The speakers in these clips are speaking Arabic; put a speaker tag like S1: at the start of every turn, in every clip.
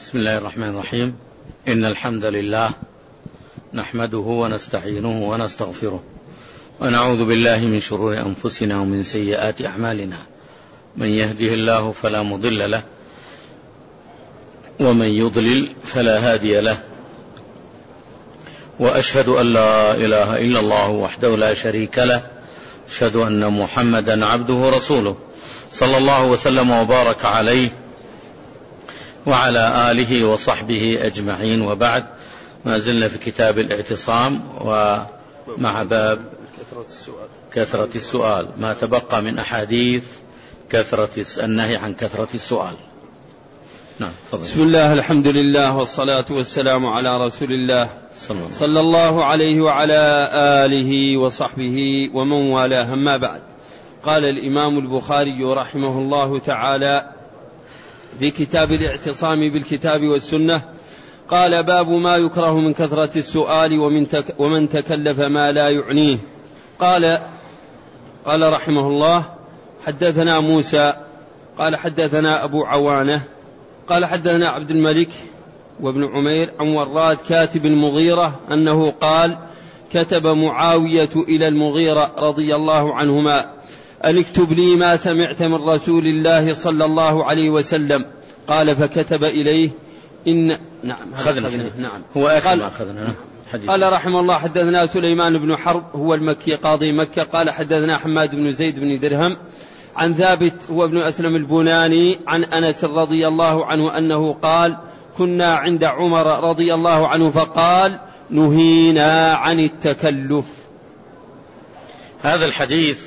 S1: بسم الله الرحمن الرحيم. إن الحمد لله نحمده ونستعينه ونستغفره ونعوذ بالله من شرور أنفسنا ومن سيئات أعمالنا. من يهده الله فلا مضل له ومن يضلل فلا هادي له، وأشهد أن لا إله إلا الله وحده لا شريك له، أشهد أن محمدا عبده ورسوله صلى الله وسلم وبارك عليه وعلى آله وصحبه أجمعين، وبعد. ما زلنا في كتاب الاعتصام ومع باب كثرة السؤال، ما تبقى من أحاديث كثرة النهي عن كثرة السؤال. نعم.
S2: بسم الله، الحمد لله والصلاة والسلام على رسول الله صلى الله عليه وعلى آله وصحبه ومن والاه، أما بعد. قال الإمام البخاري رحمه الله تعالى في كتاب الاعتصام بالكتاب والسنة، قال: باب ما يكره من كثرة السؤال ومن تكلف ما لا يعنيه. قال رحمه الله: حدثنا موسى قال حدثنا أبو عوانة قال حدثنا عبد الملك وابن عمير عن وراد كاتب المغيرة أنه قال: كتب معاوية إلى المغيرة رضي الله عنهما أن اكتب لي ما سمعت من رسول الله صلى الله عليه وسلم. قال: فكتب إليه نعم.
S1: هو أخذنا.
S2: قال رحمه الله: حدثنا سليمان بن حرب هو المكي قاضي مكة قال حدثنا حماد بن زيد بن درهم عن ثابت هو ابن أسلم البناني عن أنس رضي الله عنه أنه قال: كنا عند عمر رضي الله عنه فقال: نهينا عن التكلف.
S1: هذا الحديث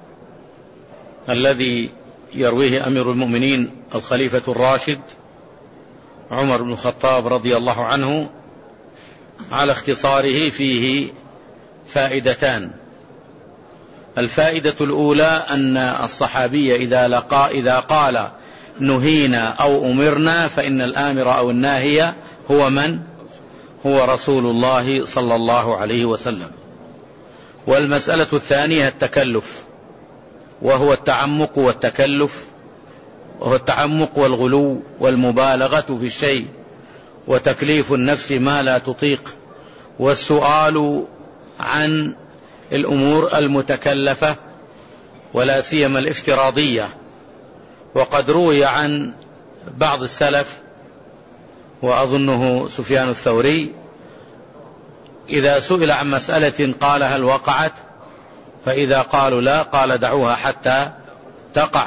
S1: الذي يرويه أمير المؤمنين الخليفة الراشد عمر بن الخطاب رضي الله عنه، على اختصاره فيه فائدتان. الفائدة الأولى أن الصحابي إذا قال نهينا أو أمرنا فإن الآمر أو الناهي هو من؟ هو رسول الله صلى الله عليه وسلم. والمسألة الثانية التكلف، وهو التعمق والتكلف، وهو التعمق والغلو والمبالغة في الشيء وتكليف النفس ما لا تطيق، والسؤال عن الأمور المتكلفة ولا سيما الافتراضية. وقد روي عن بعض السلف وأظنه سفيان الثوري إذا سئل عن مسألة قال: هل وقعت؟ فإذا قالوا لا قال: دعوها حتى تقع.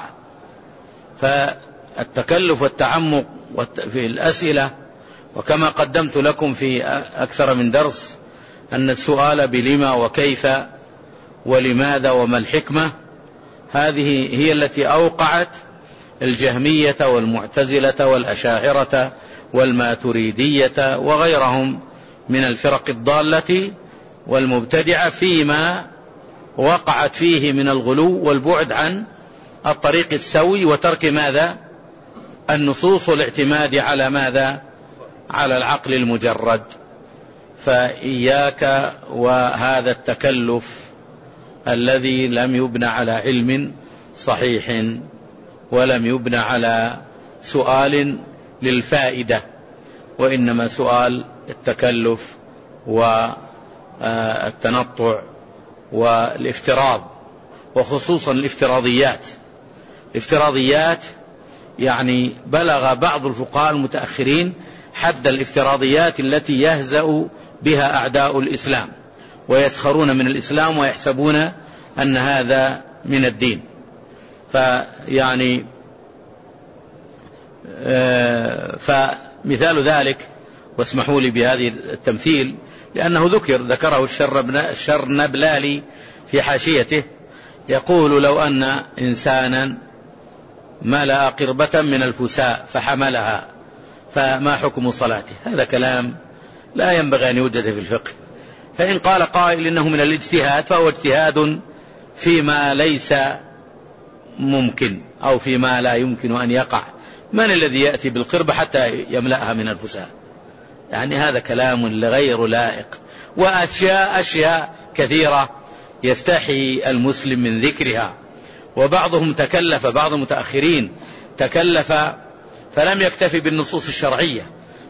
S1: فالتكلف والتعمق في الأسئلة، وكما قدمت لكم في أكثر من درس أن السؤال بلما وكيف ولماذا وما الحكمة، هذه هي التي أوقعت الجهمية والمعتزلة والأشاعرة والماتريدية وغيرهم من الفرق الضالة والمبتدعة فيما وقعت فيه من الغلو والبعد عن الطريق السوي وترك ماذا؟ النصوص والاعتماد على ماذا؟ على العقل المجرد. فإياك وهذا التكلف الذي لم يبنى على علم صحيح ولم يبنى على سؤال للفائدة، وإنما سؤال التكلف والتنطع والافتراض، وخصوصا الافتراضيات يعني بلغ بعض الفقهاء المتأخرين حد الافتراضيات التي يهزأ بها أعداء الإسلام ويسخرون من الإسلام ويحسبون أن هذا من الدين. فمثال ذلك، واسمحوا لي بهذه التمثيل لأنه ذكره الشرنبلالي في حاشيته، يقول: لو أن إنسانا ملأ قربة من الفساء فحملها فما حكم صلاته؟ هذا كلام لا ينبغي أن يوجد في الفقه. فإن قال قائل إنه من الاجتهاد فهو اجتهاد فيما ليس ممكن أو فيما لا يمكن أن يقع. من الذي يأتي بالقربة حتى يملأها من الفساء؟ يعني هذا كلام غير لائق. وأشياء كثيرة يستحي المسلم من ذكرها. وبعضهم تكلف، بعض المتأخرين تكلف فلم يكتفي بالنصوص الشرعية،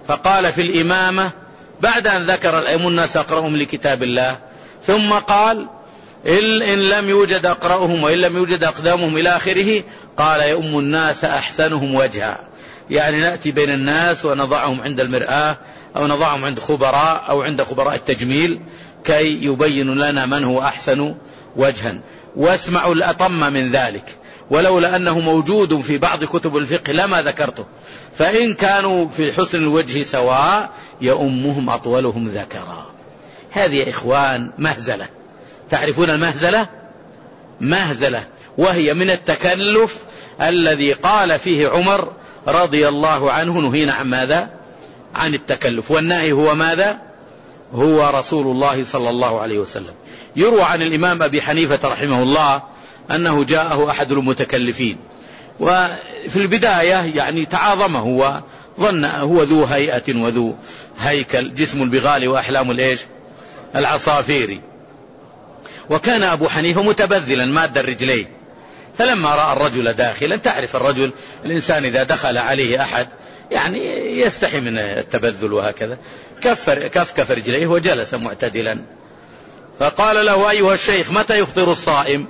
S1: فقال في الإمامة بعد أن ذكر الأئمة الناس أقرأهم لكتاب الله، ثم قال إن لم يوجد أقرأهم وإن لم يوجد أقدامهم إلى آخره، قال يؤم الناس أحسنهم وجها، يعني نأتي بين الناس ونضعهم عند المرآة أو نضعهم عند خبراء أو عند خبراء التجميل كي يبين لنا من هو أحسن وجها. واسمعوا الأطم من ذلك، ولولا أنه موجود في بعض كتب الفقه لما ذكرته، فإن كانوا في حسن الوجه سواء يؤمهم أطولهم ذكرا. هذه يا إخوان مهزلة، تعرفون المهزلة؟ مهزلة، وهي من التكلف الذي قال فيه عمر رضي الله عنه نهينا عن ماذا؟ عن التكلف، والنهي هو ماذا؟ هو رسول الله صلى الله عليه وسلم. يروى عن الإمام أبي حنيفة رحمه الله أنه جاءه أحد المتكلفين، وفي البداية يعني تعاظمه وظن هو ذو هيئة وذو هيكل، جسم البغال وأحلام الإيش؟ العصافير. وكان أبو حنيفة متبذلا ماد الرجلين، فلما رأى الرجل داخلا، تعرف الرجل الإنسان إذا دخل عليه أحد يعني يستحي من التبذل وهكذا، كفكف رجليه وجلس معتدلا، فقال له أيها الشيخ متى يفطر الصائم؟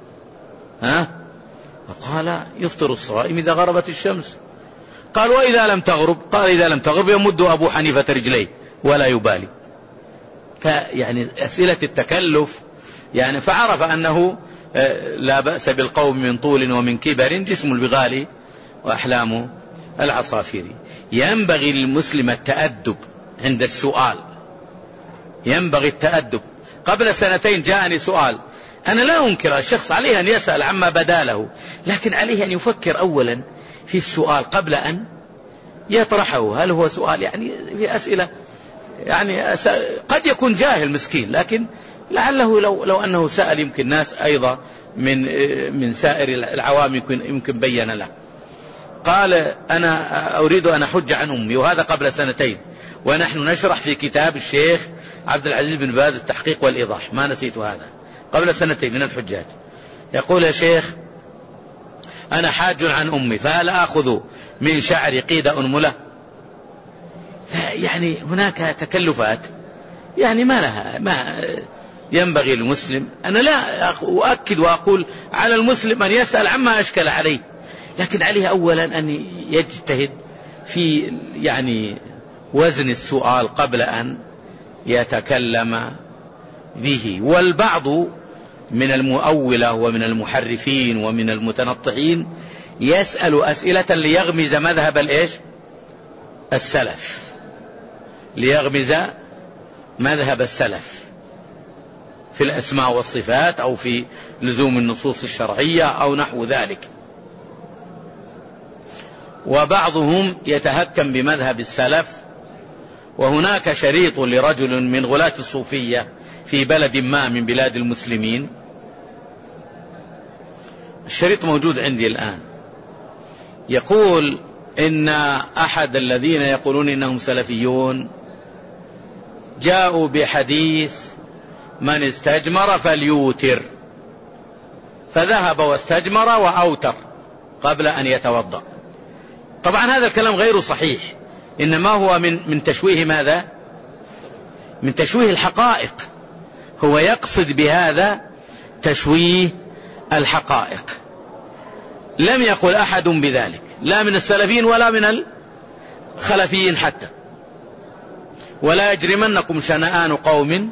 S1: فقال يفطر الصائم إذا غربت الشمس. قال وإذا لم تغرب؟ قال إذا لم تغرب يمد أبو حنيفة رجليه ولا يبالي. يعني أسئلة التكلف يعني، فعرف أنه لا بأس بالقوم من طول ومن كبر، جسم البغال وأحلام العصافير. ينبغي للمسلم التأدب عند السؤال، ينبغي التأدب. قبل سنتين جاءني سؤال، أنا لا أنكر الشخص عليه أن يسأل عما بدا له، لكن عليه أن يفكر أولا في السؤال قبل أن يطرحه. هل هو سؤال يعني في أسئلة يعني قد يكون جاهل مسكين، لكن لعله لو أنه سأل يمكن ناس أيضا من سائر العوام يمكن بين له. قال أنا أريد أن أحج عن أمي، وهذا قبل سنتين، ونحن نشرح في كتاب الشيخ عبد العزيز بن باز التحقيق والإيضاح، ما نسيت هذا قبل سنتين من الحجات. يقول يا شيخ أنا حاج عن أمي، فهل أخذ من شعري قيد أنملة؟ يعني هناك تكلفات يعني ما لها، ما ينبغي المسلم. أنا لا أؤكد وأقول على المسلم أن يسأل عما أشكل عليه، لكن عليه أولا أن يجتهد في يعني وزن السؤال قبل أن يتكلم به. والبعض من المؤولة ومن المحرفين ومن المتنطعين يسأل أسئلة ليغمز مذهب الإيش؟ السلف، ليغمز مذهب السلف في الأسماء والصفات أو في لزوم النصوص الشرعية أو نحو ذلك. وبعضهم يتهكم بمذهب السلف. وهناك شريط لرجل من غلاة الصوفية في بلد ما من بلاد المسلمين، الشريط موجود عندي الآن، يقول إن أحد الذين يقولون إنهم سلفيون جاءوا بحديث من استجمر فليوتر، فذهب واستجمر وأوتر قبل أن يتوضأ. طبعا هذا الكلام غير صحيح، إنما هو من تشويه ماذا؟ من تشويه الحقائق. هو يقصد بهذا تشويه الحقائق. لم يقل أحد بذلك، لا من السلفيين ولا من الخلفيين حتى. ولا يجرمنكم شنآن قوم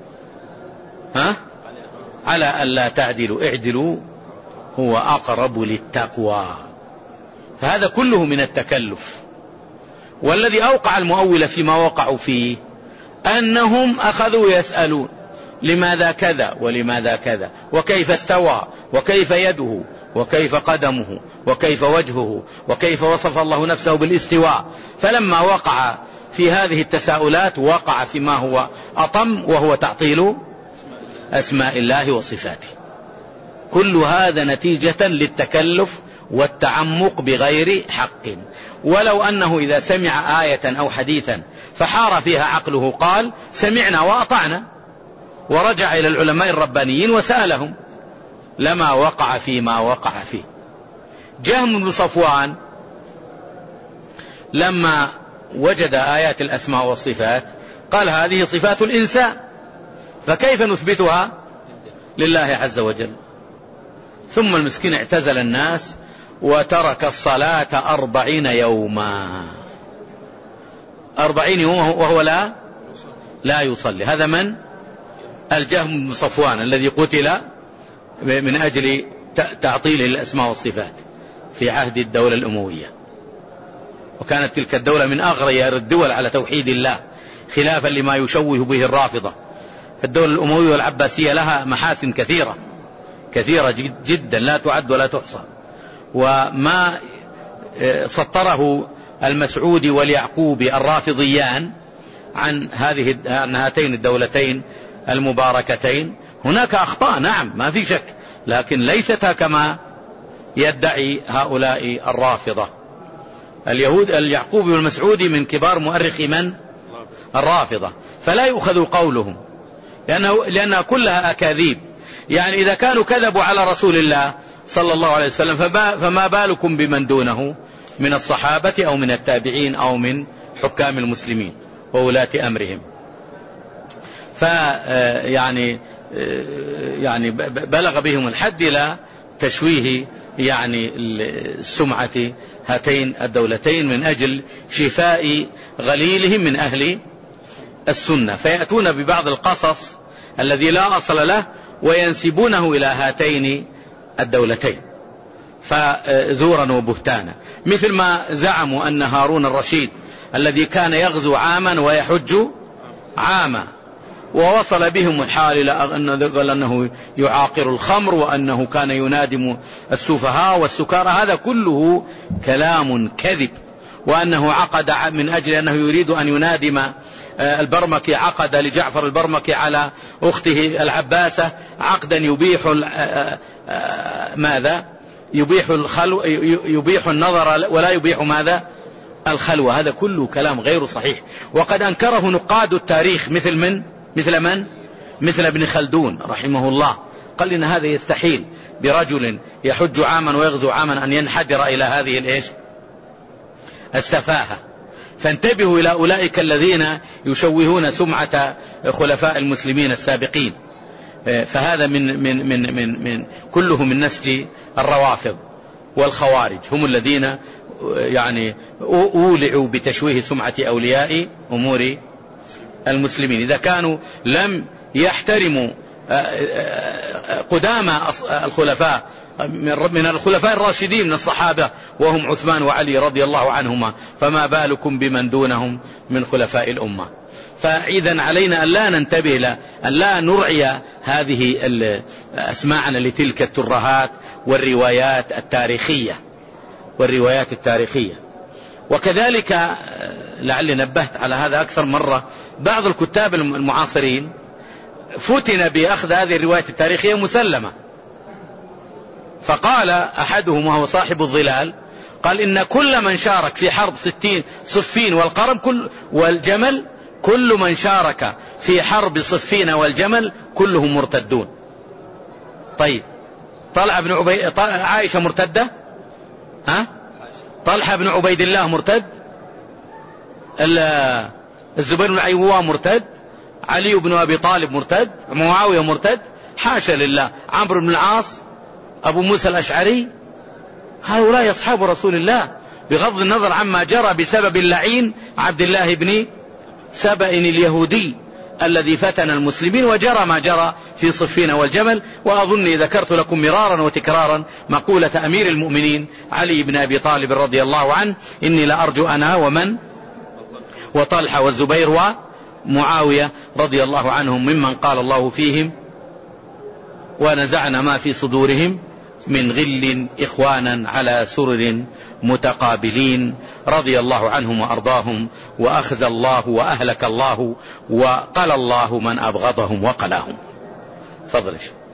S1: على ألا تعدلوا اعدلوا هو أقرب للتقوى. فهذا كله من التكلف. والذي أوقع المؤول فيما وقعوا فيه أنهم أخذوا يسألون لماذا كذا ولماذا كذا، وكيف استوى، وكيف يده، وكيف قدمه، وكيف وجهه، وكيف وصف الله نفسه بالاستواء. فلما وقع في هذه التساؤلات وقع فيما هو أطم، وهو تعطيل أسماء الله وصفاته. كل هذا نتيجة للتكلف والتعمق بغير حق. ولو أنه إذا سمع آية أو حديثا فحار فيها عقله قال سمعنا وأطعنا، ورجع إلى العلماء الربانيين وسألهم، لما وقع فيما وقع فيه. جهم بن صفوان لما وجد آيات الأسماء والصفات قال هذه صفات الإنسان، فكيف نثبتها لله عز وجل؟ ثم المسكين اعتزل الناس وترك الصلاة 40 يوما، 40 يوما وهو لا يصلي. هذا من؟ الجهم بن صفوان الذي قتل من أجل تعطيله الأسماء والصفات في عهد الدولة الأموية، وكانت تلك الدولة من أغير الدول على توحيد الله خلافا لما يشوه به الرافضة. الدولة الأموية والعباسية لها محاسن كثيرة جدا لا تعد ولا تحصى، وما سطره المسعودي واليعقوبي الرافضيان عن هاتين الدولتين المباركتين هناك أخطاء نعم ما في شك، لكن ليست كما يدعي هؤلاء الرافضة. اليعقوبي والمسعودي من كبار مؤرخي من؟ الرافضة، فلا يؤخذ قولهم لأنها كلها أكاذيب. يعني إذا كانوا كذبوا على رسول الله صلى الله عليه وسلم فما بالكم بمن دونه من الصحابة أو من التابعين أو من حكام المسلمين وولاة أمرهم. يعني بلغ بهم الحد إلى تشويه يعني السمعة هاتين الدولتين من أجل شفاء غليلهم من أهل السنة، فيأتون ببعض القصص الذي لا أصل له وينسبونه إلى هاتين الدولتين فزورا وبهتانا، مثل ما زعموا أن هارون الرشيد الذي كان يغزو عاما ويحج عاما ووصل بهم الحال إلى أنه يعاقر الخمر وأنه كان ينادم السفهاء والسكارى، هذا كله كلام كذب، وأنه عقد من أجل أنه يريد أن ينادم البرمكي، عقد لجعفر البرمكي على أخته العباسة عقدا يبيح ماذا؟ يبيح النظر ولا يبيح ماذا؟ الخلوة. هذا كله كلام غير صحيح، وقد أنكره نقاد التاريخ مثل ابن خلدون رحمه الله، قال إن هذا يستحيل برجل يحج عاما ويغزو عاما أن ينحدر إلى هذه السفاهة. فانتبهوا إلى أولئك الذين يشوهون سمعة خلفاء المسلمين السابقين، فهذا من كله من نسج الروافض والخوارج، هم الذين يعني أولعوا بتشويه سمعة أولياء أمور المسلمين. إذا كانوا لم يحترموا قدام الخلفاء من الخلفاء الراشدين من الصحابة وهم عثمان وعلي رضي الله عنهما، فما بالكم بمن دونهم من خلفاء الأمة. فإذا علينا أن لا ننتبه أن لا نرعي هذه أسماعنا لتلك الترهات والروايات التاريخية. وكذلك لعلي نبهت على هذا أكثر مرة، بعض الكتاب المعاصرين فتن بأخذ هذه الروايات التاريخية مسلمة، فقال أحدهم وهو صاحب الظلال قال إن كل من شارك في حرب صفين والقرم والجمل، كل من شارك في حرب صفين والجمل كلهم مرتدون. طيب عائشة مرتدة؟ طلحة بن عبيد الله مرتد؟ الزبير بن العوام مرتد؟ علي بن أبي طالب مرتد؟ معاوية مرتد؟ حاشا لله. عمرو بن العاص؟ أبو موسى الأشعري؟ هؤلاء أصحاب رسول الله، بغض النظر عما جرى بسبب اللعين عبد الله بن سبأ اليهودي الذي فتن المسلمين، وجرى ما جرى في صفين والجمل. وأظني ذكرت لكم مرارا وتكرارا مقولة أمير المؤمنين علي بن أبي طالب رضي الله عنه: إني لأرجو أنا ومن وطلحة والزبير ومعاوية رضي الله عنهم ممن قال الله فيهم: ونزعنا ما في صدورهم من غل إخوانا على سرر متقابلين، رضي الله عنهم وأرضاهم، وأخزى الله وأهلك الله وقل الله من أبغضهم وقلاهم. فضل.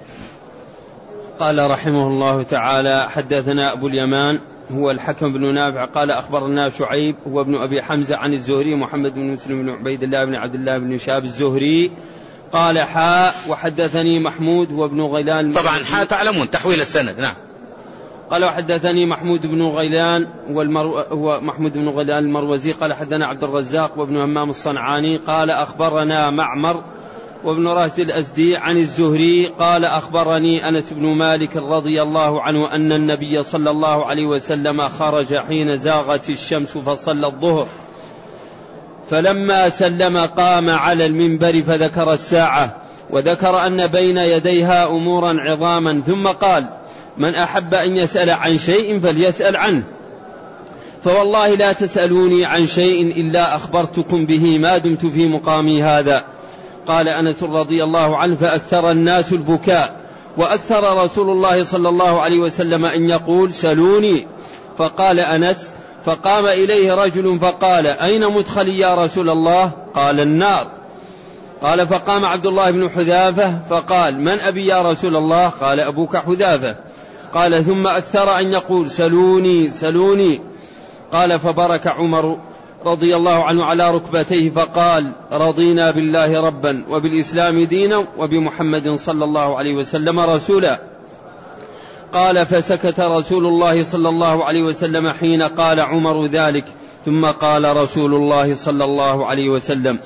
S2: قال رحمه الله تعالى: حدثنا أبو اليمان هو الحكم بن نافع قال أخبرنا شعيب هو ابن أبي حمزة عن الزهري محمد بن مسلم بن عبيد الله بن عبد الله بن شهاب الزهري قال: وحدثني محمود هو ابن غيلان.
S1: طبعا تعلمون تحويل السند. نعم.
S2: قال وحدثني محمود بن غيلان هو محمود بن غيلان المروزي قال حدثنا عبد الرزاق وابن همام الصنعاني قال أخبرنا معمر وابن راشد الأزدي عن الزهري قال أخبرني أنس بن مالك رضي الله عنه أن النبي صلى الله عليه وسلم خرج حين زاغت الشمس فصلى الظهر، فلما سلم قام على المنبر فذكر الساعة وذكر أن بين يديها أمورا عظاما، ثم قال: من أحب أن يسأل عن شيء فليسأل عنه، فوالله لا تسألوني عن شيء إلا أخبرتكم به ما دمت في مقامي هذا. قال أنس رضي الله عنه: فأكثر الناس البكاء، وأكثر رسول الله صلى الله عليه وسلم أن يقول: سلوني. فقال أنس: فقام إليه رجل فقال: أين مدخلي يا رسول الله؟ قال: النار. قال: فقام عبد الله بن حذافة فقال: من أبي يا رسول الله؟ قال: أبوك حذافة. قال: ثم أكثر أن يقول: سلوني سلوني. قال: فبرك عمر رضي الله عنه على ركبتيه فقال: رضينا بالله ربا وبالإسلام دينا وبمحمد صلى الله عليه وسلم رسولا. قال: فسكت رسول الله صلى الله عليه وسلم حين قال عمر ذلك، ثم قال رسول الله صلى الله عليه وسلم: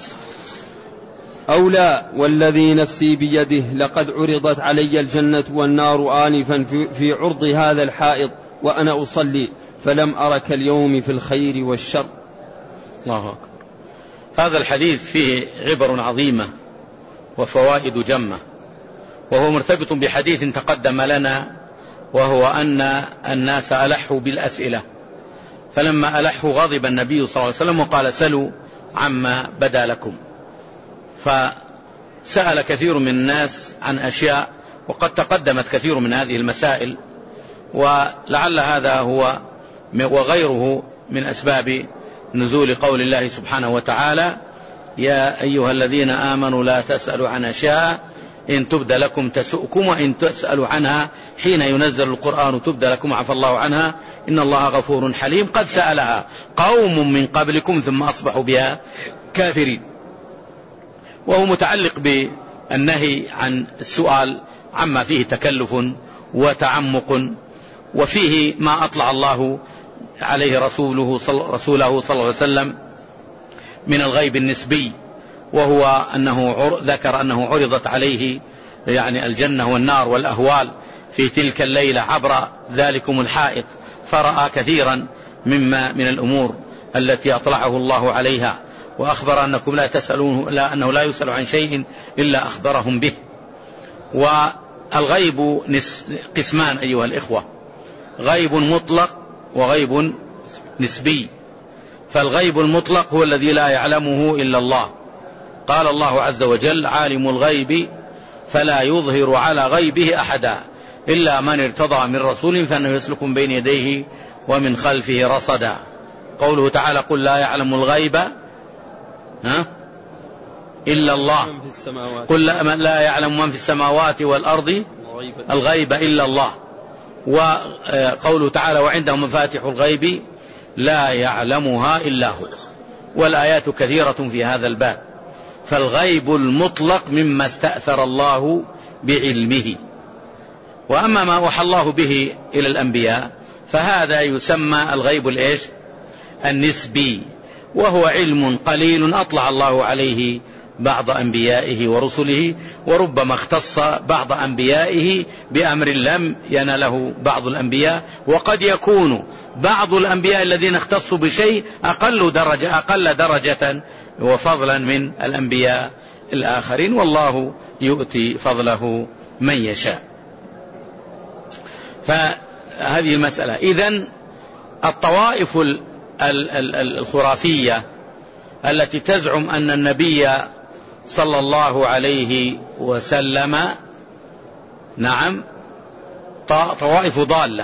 S2: أولى والذي نفسي بيده لقد عرضت علي الجنة والنار آنفا في عرض هذا الحائط وأنا أصلي، فلم أرك اليوم في الخير والشر.
S1: الله أكبر. هذا الحديث فيه عبر عظيمة وفوائد جمة، وهو مرتبط بحديث تقدم لنا، وهو أن الناس ألحوا بالأسئلة، فلما ألحوا غضب النبي صلى الله عليه وسلم وقال: سلوا عما بدا لكم. فسأل كثير من الناس عن أشياء، وقد تقدمت كثير من هذه المسائل، ولعل هذا هو وغيره من أسباب نزول قول الله سبحانه وتعالى: يا أيها الذين آمنوا لا تسألوا عن أشياء إن تبد لكم تسؤكم، وإن تسألوا عنها حين ينزل القرآن تبد لكم عفى الله عنها إن الله غفور حليم. قد سألها قوم من قبلكم ثم أصبحوا بها كافرين. وهو متعلق بالنهي عن السؤال عما فيه تكلف وتعمق، وفيه ما أطلع الله عليه رسوله صلى الله عليه وسلم من الغيب النسبي، وهو أنه ذكر أنه عرضت عليه يعني الجنة والنار والأهوال في تلك الليلة عبر ذلكم الحائط، فرأى كثيرا مما من الأمور التي أطلعه الله عليها، وأخبر أنكم لا تسألون أنه لا يسأل عن شيء إلا أخبرهم به. والغيب قسمان أيها الإخوة: غيب مطلق وغيب نسبي. فالغيب المطلق هو الذي لا يعلمه إلا الله. قال الله عز وجل: عالم الغيب فلا يظهر على غيبه أحدا إلا من ارتضى من رسول فإنه يسلك من بين يديه ومن خلفه رصدا. قوله تعالى: قل لا يعلم الغيب إلا الله، قل لا يعلم من في السماوات والأرض الغيب إلا الله. وقوله تعالى: وعنده مفاتح الغيب لا يعلمها إلا هو. والآيات كثيرة في هذا الباب. فالغيب المطلق مما استأثر الله بعلمه. وأما ما أوحى الله به إلى الأنبياء فهذا يسمى الغيب النسبي، وهو علم قليل أطلع الله عليه بعض أنبيائه ورسله، وربما اختص بعض أنبيائه بأمر لم ينله بعض الأنبياء، وقد يكون بعض الأنبياء الذين اختصوا بشيء أقل درجة وفضلا من الأنبياء الآخرين، والله يؤتي فضله من يشاء. فهذه المسألة. إذن الطوائف الخرافية التي تزعم أن النبي صلى الله عليه وسلم طوائف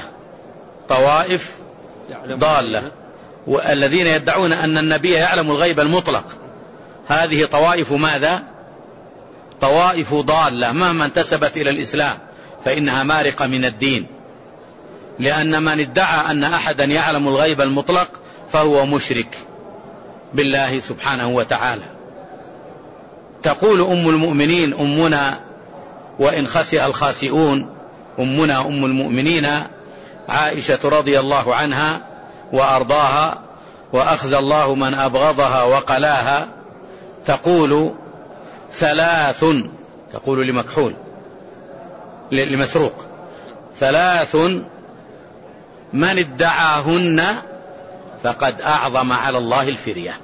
S1: ضالة، والذين يدعون أن النبي يعلم الغيب المطلق، هذه طوائف ماذا؟ طوائف ضالة مهما انتسبت إلى الإسلام فإنها مارقة من الدين، لأن من ادعى أن أحدا يعلم الغيب المطلق فهو مشرك بالله سبحانه وتعالى. تقول أم المؤمنين أمنا وإن خسئ الخاسئون، أمنا أم المؤمنين عائشة رضي الله عنها وأرضاها وأخزى الله من أبغضها وقلاها تقول ثلاث، تقول لمكحول لمسروق: ثلاث من ادعاهن فقد أعظم على الله الفرية.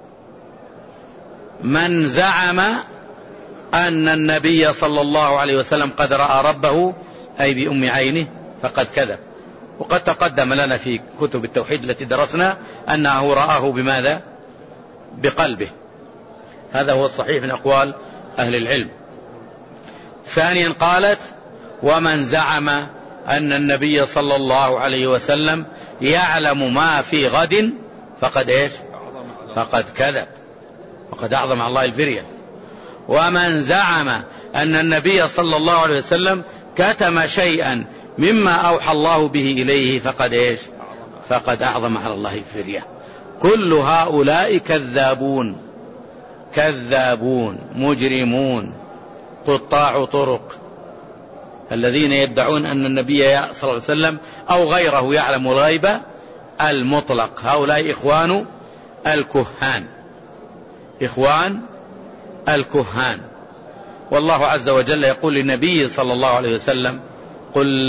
S1: من زعم أن النبي صلى الله عليه وسلم قد رأى ربه أي بأم عينه فقد كذب. وقد تقدم لنا في كتب التوحيد التي درسنا أنه رآه بماذا؟ بقلبه. هذا هو الصحيح من أقوال أهل العلم. ثانيا قالت: ومن زعم أن النبي صلى الله عليه وسلم يعلم ما في غد فقد إيش؟ فقد كذب، وقد أعظم على الله الفرية. ومن زعم أن النبي صلى الله عليه وسلم كتم شيئا مما أوحى الله به إليه فقد إيش؟ فقد أعظم على الله الفرية. كل هؤلاء كذابون، كذابون مجرمون قطاع طرق، الذين يدعون أن النبي صلى الله عليه وسلم أو غيره يعلم الغيب المطلق. هؤلاء إخوان الكهان، إخوان الكهان. والله عز وجل يقول للنبي صلى الله عليه وسلم: قل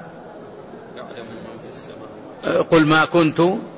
S1: ما كنت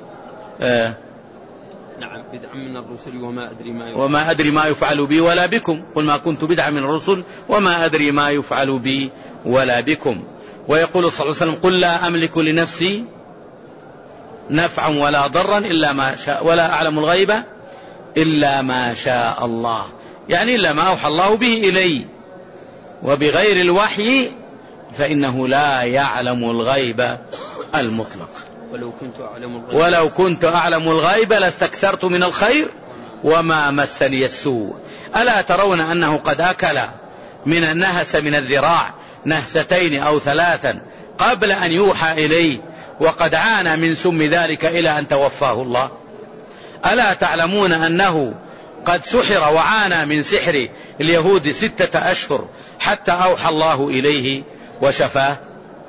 S2: بدعا من الرسل
S1: وما أدري ما يفعل بي ولا بكم. قل ما كنت بدعا من الرسل وما أدري ما يفعل بي ولا بكم. ويقول صلى الله عليه وسلم: قل لا أملك لنفسي نفعا ولا ضرا إلا ما شاء ولا أعلم الغيب إلا ما شاء الله، يعني إلا ما أوحى الله به إلي، وبغير الوحي فإنه لا يعلم الغيب المطلق. ولو كنت أعلم الغيب لاستكثرت من الخير وما مسني السوء. ألا ترون أنه قد أكل من النهس من الذراع نهستين أو ثلاثا قبل أن يوحى إليه، وقد عانى من سم ذلك إلى أن توفاه الله؟ ألا تعلمون أنه قد سحر وعانى من سحر اليهود 6 أشهر حتى أوحى الله إليه وشفاه؟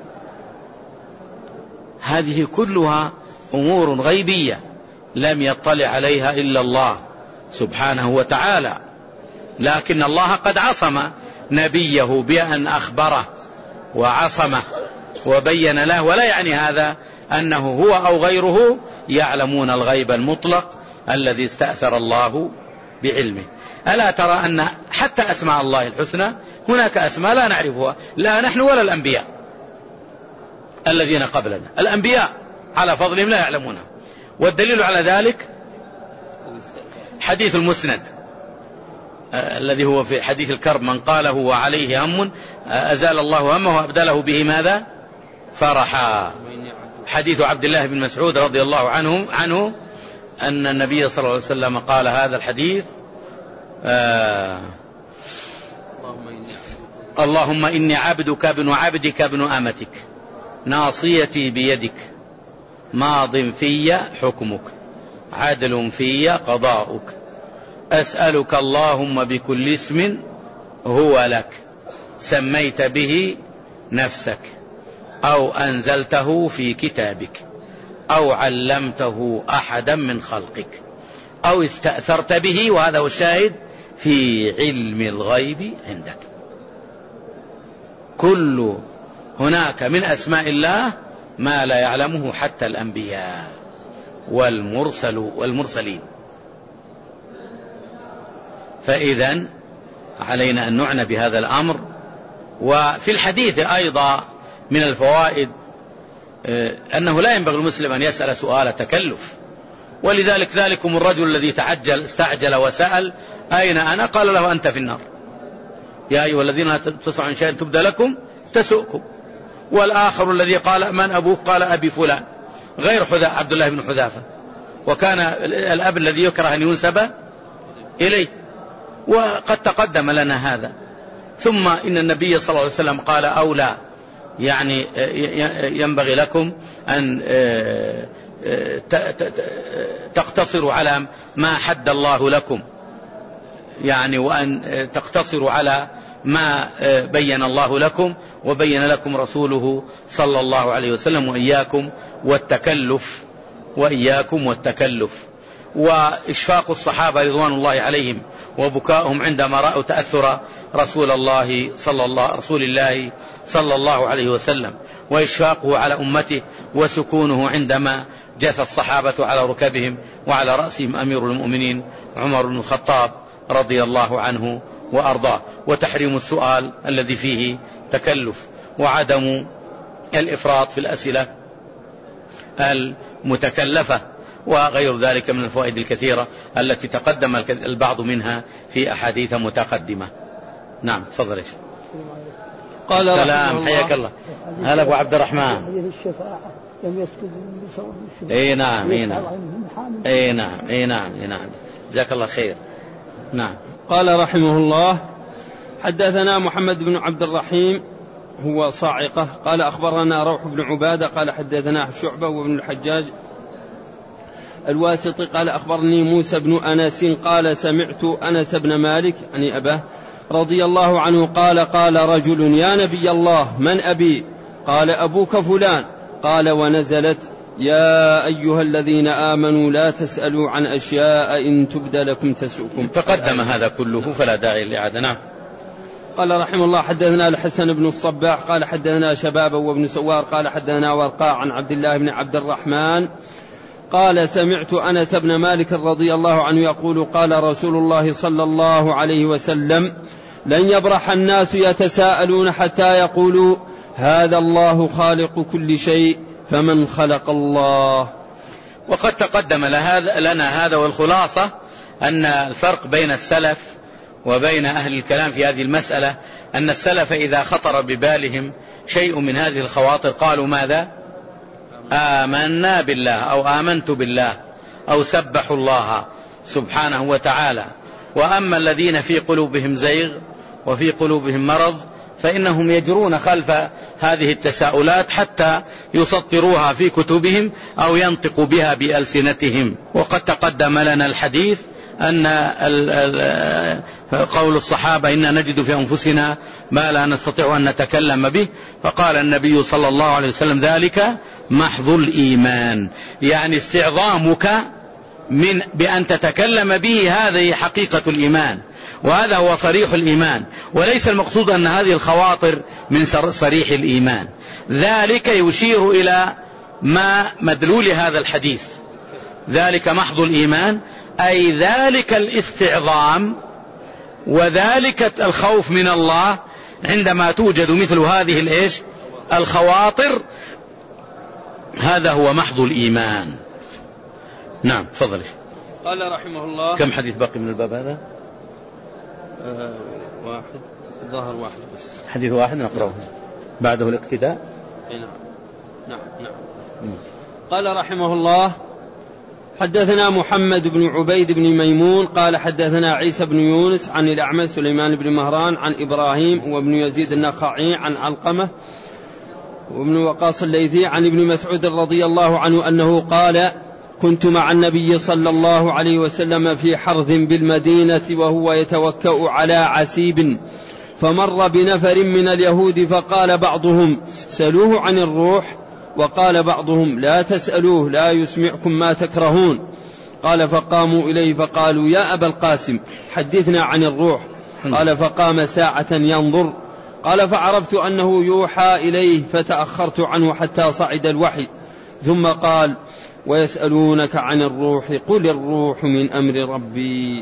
S1: هذه كلها أمور غيبية لم يطلع عليها إلا الله سبحانه وتعالى، لكن الله قد عصم نبيه بأن أخبره وعصمه وبين له، ولا يعني هذا أنه هو أو غيره يعلمون الغيب المطلق الذي استأثر الله بعلمه. ألا ترى أن حتى أسماء الله الحسنى هناك أسماء لا نعرفها، لا نحن ولا الأنبياء الذين قبلنا. الأنبياء على فضلهم لا يعلمونها، والدليل على ذلك حديث المسند الذي هو في حديث الكرب: من قاله وعليه هم أزال الله همه وأبدله به ماذا؟ فرحا. حديث عبد الله بن مسعود رضي الله عنه أن النبي صلى الله عليه وسلم قال هذا الحديث: اللهم إني عبدك ابن عبدك ابن أمتك ناصيتي بيدك ماض في حكمك عدل في قضاؤك أسألك اللهم بكل اسم هو لك سميت به نفسك أو أنزلته في كتابك أو علمته أحدا من خلقك أو استأثرت به، وهذا هو الشاهد، في علم الغيب عندك. كل هناك من أسماء الله ما لا يعلمه حتى الأنبياء والمرسلين. فإذن علينا أن نعنى بهذا الأمر. وفي الحديث أيضا من الفوائد أنه لا ينبغي المسلم أن يسأل سؤال تكلف، ولذلك ذلكم الرجل الذي استعجل وسأل: أين أنا؟ قال له: أنت في النار. يا أيها الذين تسعوا عن شيء تبدى لكم تسؤكم. والآخر الذي قال: من أبوك؟ قال: أبي فلان، غير عبد الله بن حذافة، وكان الأب الذي يكره أن ينسب إليه، وقد تقدم لنا هذا. ثم إن النبي صلى الله عليه وسلم قال: أولى، يعني ينبغي لكم أن تقتصروا على ما حد الله لكم، يعني وأن تقتصروا على ما بين الله لكم، وبين لكم رسوله صلى الله عليه وسلم وإياكم والتكلف وإشفاق الصحابة رضوان الله عليهم وبكاؤهم عندما رأوا تأثر رسول الله صلى الله عليه وسلم، وإشفاقه على أمته وسكونه عندما جثى الصحابة على ركبهم وعلى رأسهم أمير المؤمنين عمر بن الخطاب رضي الله عنه وأرضاه، وتحريم السؤال الذي فيه تكلف، وعدم الإفراط في الأسئلة المتكلفة، وغير ذلك من الفوائد الكثيرة التي تقدم البعض منها في أحاديث متقدمة. نعم تفضل.
S2: قال
S1: السلام حياك الله. هلا أبو عبد الرحمن.
S3: حديث الشفاعة لم يسكت
S1: نعم جزاك الله خير. نعم.
S2: قال رحمه الله: حدثنا محمد بن عبد الرحيم هو صاعقة قال أخبرنا روح بن عبادة قال حدثنا شعبة وابن الحجاج الواسطي قال أخبرني موسى بن أنس قال سمعت أنس بن مالك يعني أباه رضي الله عنه قال: قال رجل: يا نبي الله من أبي؟ قال: أبوك فلان. قال: ونزلت: يا أيها الذين آمنوا لا تسألوا عن أشياء إن تبد لكم تسؤكم.
S1: تقدم هذا كله فلا داعي للإعادة. نعم.
S2: قال رحمه الله: حدثنا الحسن بن الصباح قال حدثنا شباب وابن سوار قال حدثنا ورقاء عن عبد الله بن عبد الرحمن قال: سمعت أنس بن مالك رضي الله عنه يقول: قال رسول الله صلى الله عليه وسلم: لن يبرح الناس يتساءلون حتى يقولوا هذا الله خالق كل شيء فمن خلق الله.
S1: وقد تقدم لنا هذا، والخلاصة أن الفرق بين السلف وبين أهل الكلام في هذه المسألة أن السلف إذا خطر ببالهم شيء من هذه الخواطر قالوا ماذا؟ آمنا بالله أو آمنت بالله أو سبحوا الله سبحانه وتعالى. وأما الذين في قلوبهم زيغ وفي قلوبهم مرض فإنهم يجرون خلف هذه التساؤلات حتى يسطروها في كتبهم أو ينطقوا بها بألسنتهم. وقد تقدم لنا الحديث أن قول الصحابة: إنا نجد في أنفسنا ما لا نستطيع أن نتكلم به، فقال النبي صلى الله عليه وسلم: ذلك محض الإيمان، يعني استعظامك من بأن تتكلم به هذه حقيقة الإيمان، وهذا هو صريح الإيمان، وليس المقصود أن هذه الخواطر من صريح الإيمان. ذلك يشير إلى ما مدلول هذا الحديث، ذلك محض الإيمان، أي ذلك الاستعظام وذلك الخوف من الله عندما توجد مثل هذه الخواطر، هذا هو محض الإيمان. نعم تفضل.
S2: قال رحمه الله:
S1: كم حديث باقي من الباب هذا؟
S2: واحد، ظهر واحد بس.
S1: حديث واحد نقرأه بعده الاقتداء.
S2: نعم. قال رحمه الله: حدثنا محمد بن عبيد بن ميمون قال حدثنا عيسى بن يونس عن الأعمش سليمان بن مهران عن إبراهيم وابن يزيد النخعي عن علقمة وابن وقاص الليثي عن ابن مسعود رضي الله عنه أنه قال: كنت مع النبي صلى الله عليه وسلم في حرث بالمدينة وهو يتوكأ على عسيب، فمر بنفر من اليهود فقال بعضهم: سألوه عن الروح، وقال بعضهم: لا تسألوه لا يسمعكم ما تكرهون. قال: فقاموا إليه فقالوا: يا أبا القاسم حدثنا عن الروح. قال: فقام ساعة ينظر. قال: فعرفت أنه يوحى إليه فتأخرت عنه حتى صعد الوحي، ثم قال: ويسألونك عن الروح قل الروح من أمر ربي.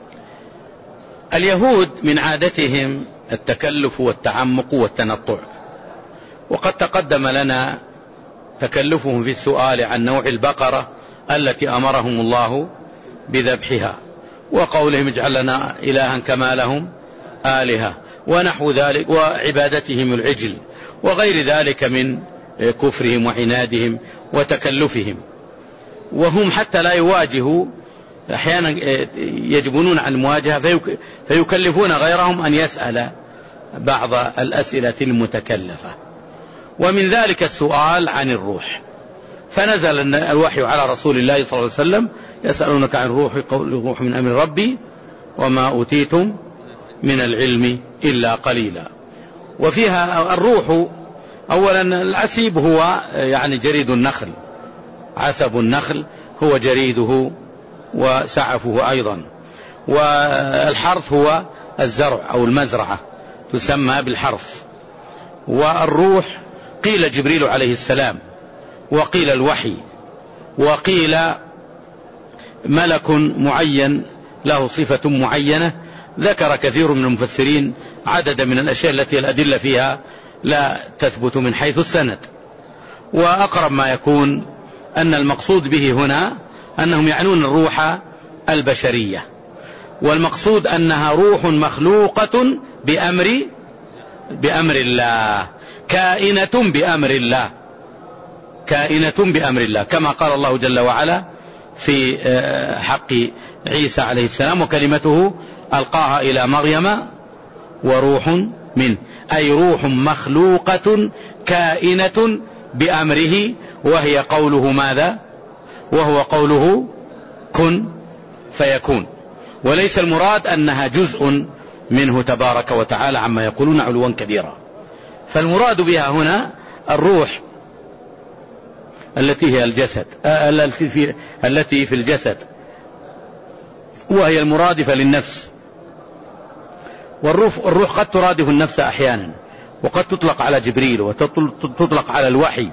S1: اليهود من عادتهم التكلف والتعمق والتنطع، وقد تقدم لنا تكلفهم في السؤال عن نوع البقرة التي أمرهم الله بذبحها، وقولهم: اجعل لنا إلها كما لهم آلهة، ونحو ذلك، وعبادتهم العجل، وغير ذلك من كفرهم وعنادهم وتكلفهم. وهم حتى لا يواجهوا أحيانا يجبنون عن المواجهة فيكلفون غيرهم أن يسأل بعض الأسئلة المتكلفة، ومن ذلك السؤال عن الروح. فنزل الوحي على رسول الله صلى الله عليه وسلم: يسألونك عن الروح قل الروح من أمر ربي وما أوتيتم من العلم إلا قليلا. وفيها الروح. أولا العسيب هو يعني جريد النخل، عسب النخل هو جريده وسعفه أيضا. والحرث هو الزرع أو المزرعة تسمى بالحرث. والروح قيل جبريل عليه السلام، وقيل الوحي، وقيل ملك معين له صفة معينة. ذكر كثير من المفسرين عدد من الأشياء التي الأدلة فيها لا تثبت من حيث السند. وأقرب ما يكون أن المقصود به هنا أنهم يعنون الروح البشرية، والمقصود أنها روح مخلوقة بأمر الله، كائنة بأمر الله، كما قال الله جل وعلا في حق عيسى عليه السلام: وكلمته ألقاها إلى مريم وروح منه، أي روح مخلوقة كائنة بأمره، وهي قوله ماذا؟ وهو قوله كن فيكون. وليس المراد أنها جزء منه تبارك وتعالى عما يقولون علوا كبيرا. فالمراد بها هنا الروح التي هي الجسد، التي في الجسد، وهي المرادفة للنفس. والروح قد ترادف النفس أحيانا، وقد تطلق على جبريل، وتطلق على الوحي،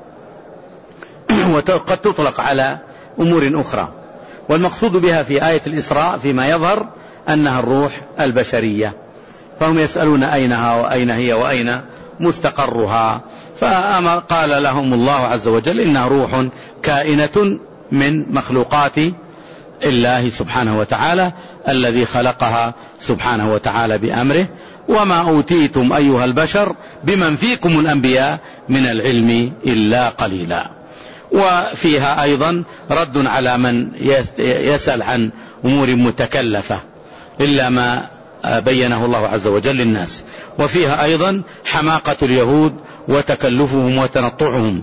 S1: وقد تطلق على أمور أخرى. والمقصود بها في آية الإسراء فيما يظهر أنها الروح البشرية. فهم يسألون أينها وأين هي وأين مستقرها، فأما قال لهم الله عز وجل إنها روح كائنة من مخلوقات الله سبحانه وتعالى الذي خلقها سبحانه وتعالى بأمره. وما أوتيتم أيها البشر بمن فيكم الأنبياء من العلم إلا قليلا. وفيها أيضا رد على من يسأل عن أمور متكلفة إلا ما بينه الله عز وجل للناس. وفيها أيضا حماقة اليهود وتكلفهم وتنطعهم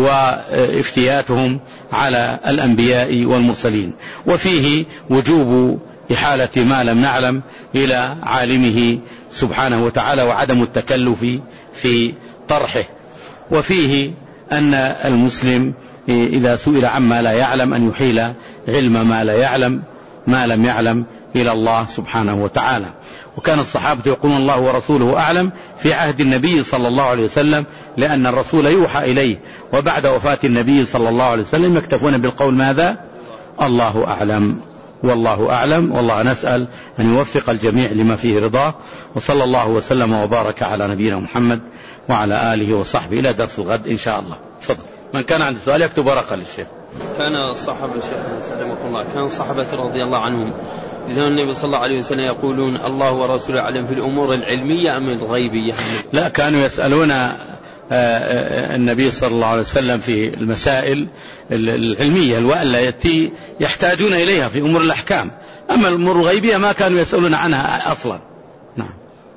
S1: وافتياتهم على الأنبياء والمرسلين. وفيه وجوب إحالة ما لم نعلم إلى عالمه سبحانه وتعالى وعدم التكلف في طرحه. وفيه أن المسلم إذا سئل عما لا يعلم أن يحيل علم ما لم يعلم إلى الله سبحانه وتعالى. وكان الصحابة يقولون الله ورسوله أعلم في عهد النبي صلى الله عليه وسلم، لأن الرسول يوحى إليه، وبعد وفاة النبي صلى الله عليه وسلم يكتفون بالقول ماذا؟ الله أعلم والله أعلم. والله نسأل أن يوفق الجميع لما فيه رضاه. وصلى الله وسلم وبارك على نبينا محمد وعلى آله وصحبه. إلى درس الغد إن شاء الله. تفضل. من كان عنده سؤال يكتب ورقة للشيخ.
S2: كان الصحابة سلمكم الله، كان الصحابة رضي الله عنهم في زمن النبي صلى الله عليه وسلم يقولون الله ورسوله أعلم في الأمور العلمية أم الغيبية؟
S1: لا، كانوا يسألون النبي صلى الله عليه وسلم في المسائل العلمية التي يحتاجون إليها في أمور الأحكام. أما الأمور الغيبية ما كانوا يسألون عنها أصلا. نعم.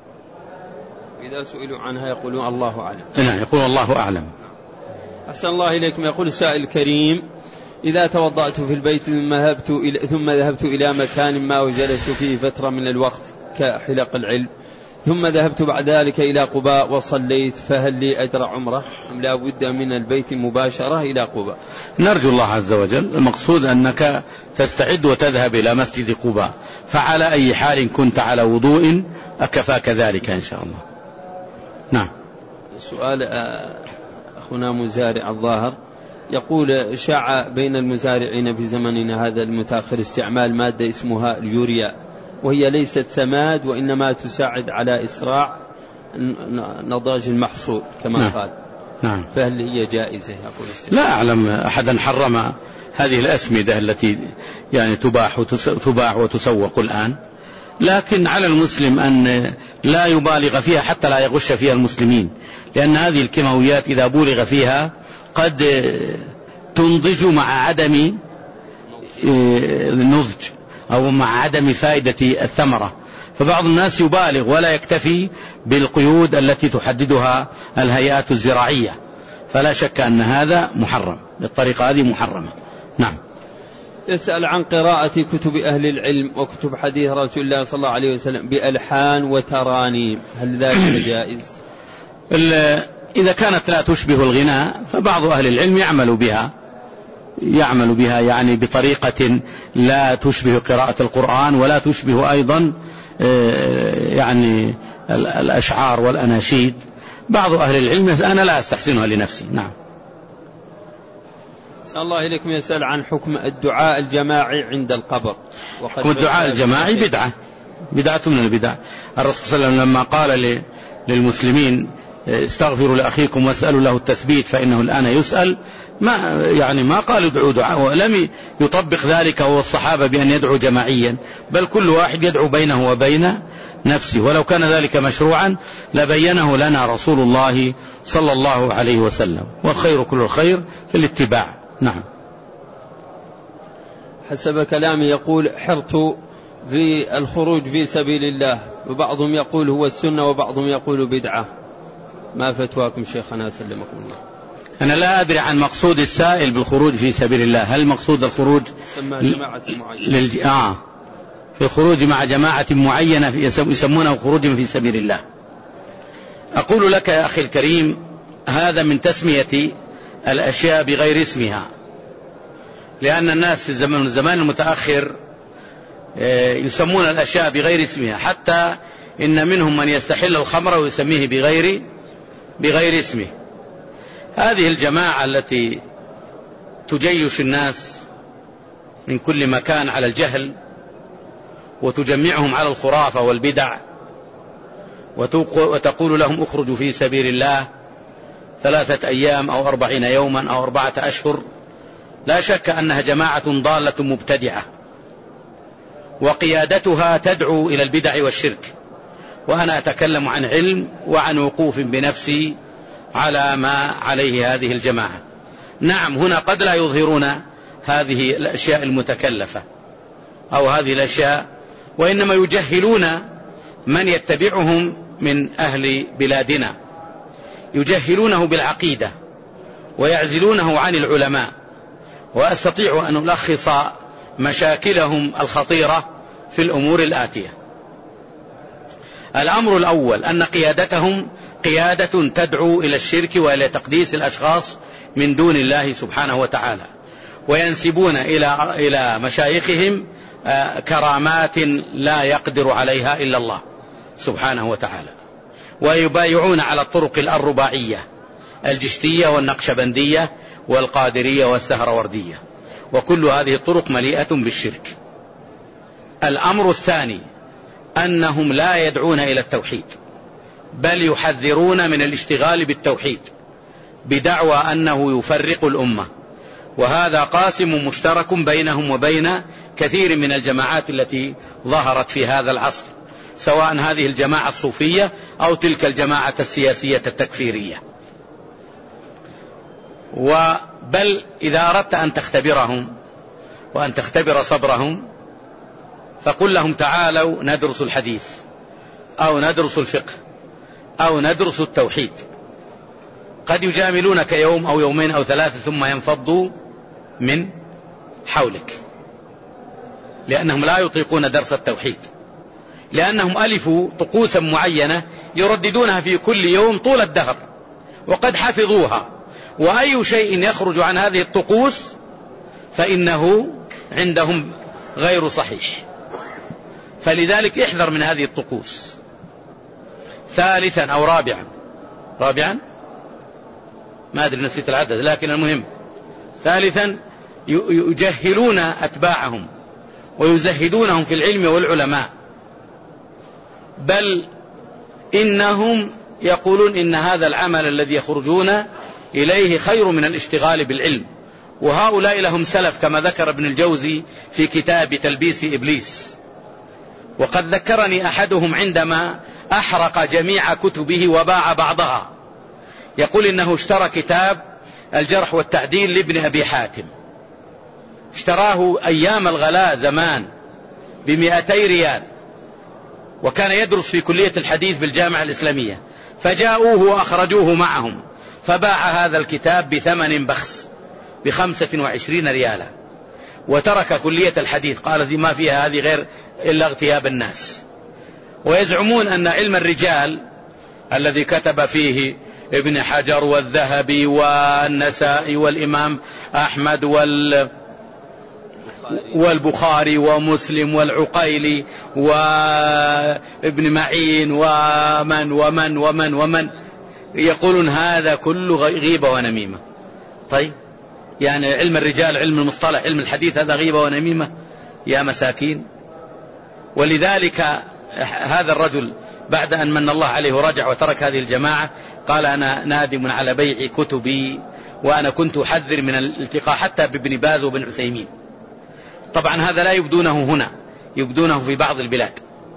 S2: إذا سئلوا عنها يقولون الله أعلم.
S1: نعم، يقول الله أعلم.
S2: أحسن الله إليكم. يقول السائل الكريم: إذا توضأت في البيت ثم ذهبت إلى مكان ما وجلست فيه فترة من الوقت كحلق العلم، ثم ذهبت بعد ذلك إلى قباء وصليت، فهل لي أجر عمرة أم لا بد من البيت مباشرة إلى قباء؟
S1: نرجو الله عز وجل. المقصود أنك تستعد وتذهب إلى مسجد قباء، فعلى أي حال كنت على وضوء أكفاك ذلك إن شاء الله. نعم.
S2: سؤال أخونا مزارع الظاهر يقول: شاع بين المزارعين في زمننا هذا المتأخر استعمال مادة اسمها اليوريا، وهي ليست سماد وإنما تساعد على إسراع نضاج المحصول كما
S1: نعم.
S2: قال.
S1: نعم.
S2: فهل هي جائزة؟
S1: لا أعلم أحدا حرم هذه الأسمدة التي يعني تباع وتسوق الآن، لكن على المسلم أن لا يبالغ فيها حتى لا يغش فيها المسلمين، لأن هذه الكيماويات إذا بالغ فيها قد تنضج مع عدم نضج أو مع عدم فائدة الثمرة. فبعض الناس يبالغ ولا يكتفي بالقيود التي تحددها الهيئات الزراعية، فلا شك أن هذا محرم، بالطريقة هذه محرمة. نعم.
S2: يسأل عن قراءة كتب أهل العلم وكتب حديث رسول الله صلى الله عليه وسلم بألحان وترانيم، هل ذلك جائز؟
S1: إذا كانت لا تشبه الغناء فبعض أهل العلم يعمل بها يعني بطريقة لا تشبه قراءة القرآن ولا تشبه أيضا يعني الأشعار والأناشيد. بعض أهل العلم أنا لا أستحسنها لنفسي. نعم.
S2: أسأل الله إليكم يسأل عن حكم الدعاء الجماعي عند القبر.
S1: حكم الدعاء الجماعي بدعة من البدع. الرسول صلى الله عليه وسلم لما قال للمسلمين استغفروا لأخيكم واسألوا له التثبيت فإنه الآن يسأل، ما قال ادعوا دعاء، ولم يطبق ذلك هو الصحابة بأن يدعو جماعيا، بل كل واحد يدعو بينه وبين نفسه، ولو كان ذلك مشروعا لبينه لنا رسول الله صلى الله عليه وسلم، والخير كل الخير في الاتباع. نعم.
S2: حسب كلامي يقول حرت في الخروج في سبيل الله، وبعضهم يقول هو السنة وبعضهم يقول بدعة، ما فتواكم شيخنا سلمكم الله؟
S1: أنا لا أدري عن مقصود السائل بالخروج في سبيل الله، هل مقصود الخروج
S2: جماعة معينة
S1: في الخروج مع جماعة معينة يسمونه خروجا في سبيل الله؟ أقول لك يا أخي الكريم هذا من تسمية الأشياء بغير اسمها، لأن الناس في الزمان المتأخر يسمون الأشياء بغير اسمها، حتى إن منهم من يستحل الخمر ويسميه بغير اسمه. هذه الجماعة التي تجيش الناس من كل مكان على الجهل وتجمعهم على الخرافة والبدع وتقول لهم اخرجوا في سبيل الله 3 أيام أو 40 يوما أو 4 أشهر، لا شك أنها جماعة ضالة مبتدعة، وقيادتها تدعو إلى البدع والشرك، وأنا أتكلم عن علم وعن وقوف بنفسي على ما عليه هذه الجماعة. نعم هنا قد لا يظهرون هذه الأشياء المتكلفة أو هذه الأشياء، وإنما يجهلون من يتبعهم من أهل بلادنا، يجهلونه بالعقيدة ويعزلونه عن العلماء. وأستطيع أن ألخص مشاكلهم الخطيرة في الأمور الآتية. الأمر الأول أن قيادتهم قيادة تدعو إلى الشرك وإلى تقديس الأشخاص من دون الله سبحانه وتعالى، وينسبون إلى مشايخهم كرامات لا يقدر عليها إلا الله سبحانه وتعالى، ويبايعون على الطرق الرباعية الجشتية والنقشبندية والقادرية والسهروردية، وكل هذه الطرق مليئة بالشرك. الأمر الثاني أنهم لا يدعون إلى التوحيد، بل يحذرون من الاشتغال بالتوحيد بدعوى أنه يفرق الأمة، وهذا قاسم مشترك بينهم وبين كثير من الجماعات التي ظهرت في هذا العصر، سواء هذه الجماعة الصوفية أو تلك الجماعة السياسية التكفيرية. بل إذا أردت أن تختبرهم وأن تختبر صبرهم فقل لهم تعالوا ندرس الحديث أو ندرس الفقه أو ندرس التوحيد، قد يجاملونك يوم أو يومين أو 3 ثم ينفضوا من حولك، لأنهم لا يطيقون درس التوحيد، لأنهم ألفوا طقوسا معينة يرددونها في كل يوم طول الدهر وقد حفظوها، وأي شيء يخرج عن هذه الطقوس فإنه عندهم غير صحيح، فلذلك احذر من هذه الطقوس. ثالثا أو رابعا ما أدري نسيت العدد، لكن المهم ثالثا يجهلون أتباعهم ويزهدونهم في العلم والعلماء، بل إنهم يقولون إن هذا العمل الذي يخرجون إليه خير من الاشتغال بالعلم، وهؤلاء لهم سلف كما ذكر ابن الجوزي في كتاب تلبيس إبليس. وقد ذكرني أحدهم عندما أحرق جميع كتبه وباع بعضها، يقول إنه اشترى كتاب الجرح والتعديل لابن أبي حاتم، اشتراه أيام الغلاء زمان ب200 ريال، وكان يدرس في كلية الحديث بالجامعة الإسلامية، فجاءوه وأخرجوه معهم، فباع هذا الكتاب بثمن بخس ب25 ريالا، وترك كلية الحديث، قال ما فيها هذه غير إلا اغتياب الناس. ويزعمون أن علم الرجال الذي كتب فيه ابن حجر والذهبي والنسائي والإمام أحمد والبخاري ومسلم والعقيلي وابن معين ومن يقولون هذا كله غيبة ونميمة. طيب يعني علم الرجال، علم المصطلح، علم الحديث، هذا غيبة ونميمة يا مساكين. ولذلك هذا الرجل بعد أن من الله عليه ورجع وترك هذه الجماعة قال أنا نادم على بيع كتبي، وأنا كنت أحذر من الالتقاء حتى بابن باز وابن عثيمين. طبعا هذا لا يبدونه هنا، يبدونه في بعض البلاد.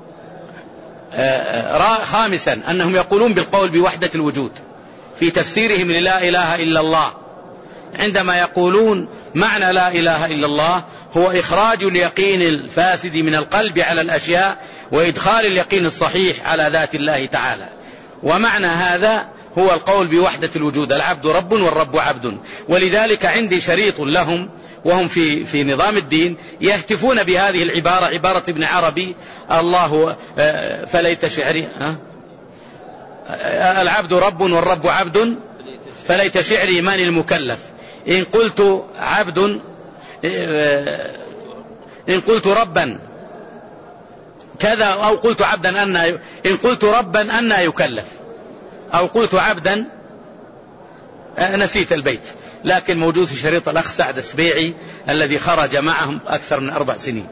S1: خامسا أنهم يقولون بالقول بوحدة الوجود في تفسيرهم للا إله إلا الله، عندما يقولون معنى لا إله إلا الله هو إخراج اليقين الفاسد من القلب على الأشياء وإدخال اليقين الصحيح على ذات الله تعالى. ومعنى هذا هو القول بوحدة الوجود، العبد رب والرب عبد. ولذلك عندي شريط لهم وهم في نظام الدين يهتفون بهذه العبارة، عبارة ابن عربي: الله فليت شعري العبد رب والرب عبد فليت شعري من المكلف، إن قلت عبد إن قلت ربا كذا، أو قلت عبدا إن قلت ربا أن يكلف، أو قلت عبدا نسيت البيت. لكن موجود في شريط الأخ سعد السبيعي الذي خرج معهم أكثر من 4 سنين.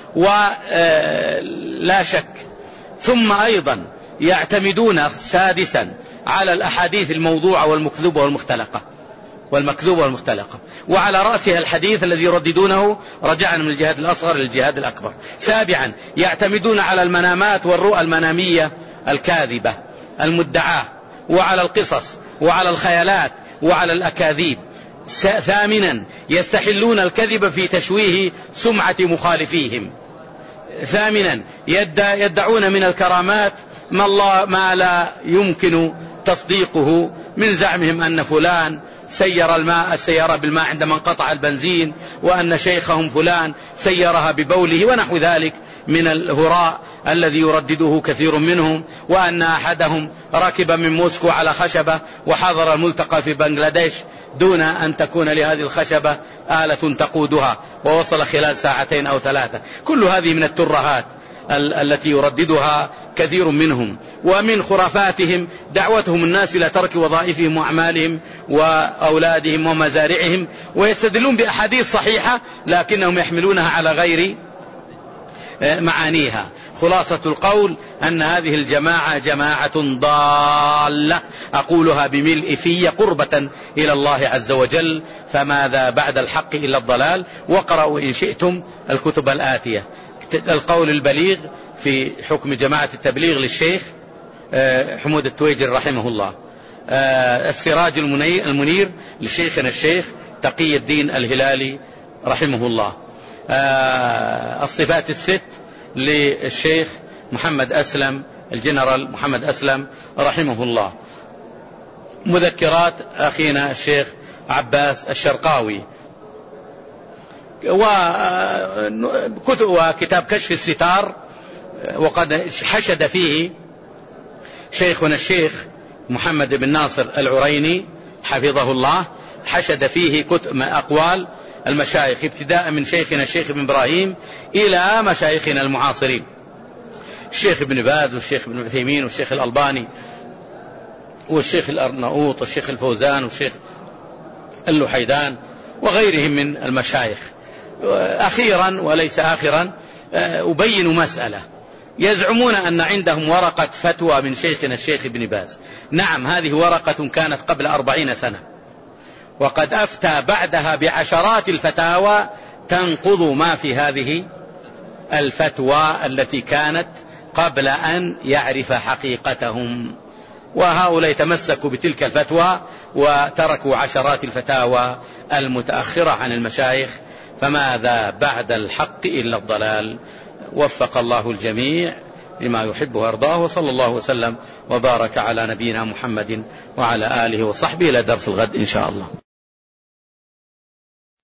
S1: ولا شك ثم أيضا يعتمدون سادسا على الأحاديث الموضوعة والمكذوبة والمختلقة، وعلى رأسها الحديث الذي يرددونه: رجعنا من الجهاد الأصغر للجهاد الأكبر. سابعا يعتمدون على المنامات والرؤى المنامية الكاذبة المدعاة، وعلى القصص وعلى الخيالات وعلى الأكاذيب. ثامنا يستحلون الكذب في تشويه سمعة مخالفيهم. ثامنا يدعون من الكرامات ما لا يمكن تصديقه، من زعمهم أن فلان سير السيارة بالماء عندما انقطع البنزين، وأن شيخهم فلان سيرها ببوله، ونحو ذلك من الهراء الذي يردده كثير منهم. وأن أحدهم ركب من موسكو على خشبة وحضر الملتقى في بنغلاديش دون أن تكون لهذه الخشبة آلة تقودها، ووصل خلال 2 أو 3. كل هذه من الترهات التي يرددها كثير منهم. ومن خرافاتهم دعوتهم الناس إلى ترك وظائفهم وأعمالهم وأولادهم ومزارعهم، ويستدلون بأحاديث صحيحة لكنهم يحملونها على غير معانيها. خلاصة القول أن هذه الجماعة جماعة ضالة، أقولها بملء في قربة إلى الله عز وجل. فماذا بعد الحق إلا الضلال؟ وقرأوا إن شئتم الكتب الآتية: القول البليغ في حكم جماعة التبليغ للشيخ حمود التويجري رحمه الله، السراج المنير لشيخنا الشيخ تقي الدين الهلالي رحمه الله، الصفات الست للشيخ محمد أسلم الجنرال محمد أسلم رحمه الله، مذكرات أخينا الشيخ عباس الشرقاوي، وكتاب كشف الستار، وقد حشد فيه شيخنا الشيخ محمد بن ناصر العريني حفظه الله، حشد فيه أقوال المشايخ ابتداء من شيخنا الشيخ ابن إبراهيم إلى مشايخنا المعاصرين، الشيخ ابن باز والشيخ ابن عثيمين والشيخ الألباني والشيخ الأرناؤوط والشيخ الفوزان والشيخ اللحيدان وغيرهم من المشايخ. أخيرا وليس آخرا أبين مسألة: يزعمون أن عندهم ورقة فتوى من شيخنا الشيخ ابن باز. نعم، هذه ورقة كانت قبل 40 سنة، وقد أفتى بعدها بعشرات الفتاوى تنقض ما في هذه الفتوى التي كانت قبل أن يعرف حقيقتهم. وهؤلاء تمسكوا بتلك الفتوى وتركوا عشرات الفتاوى المتأخرة عن المشايخ. فماذا بعد الحق إلا الضلال؟ وفق الله الجميع لما يحب ويرضاه، وصلى الله وسلم وبارك على نبينا محمد وعلى آله وصحبه. إلى درس الغد إن شاء الله.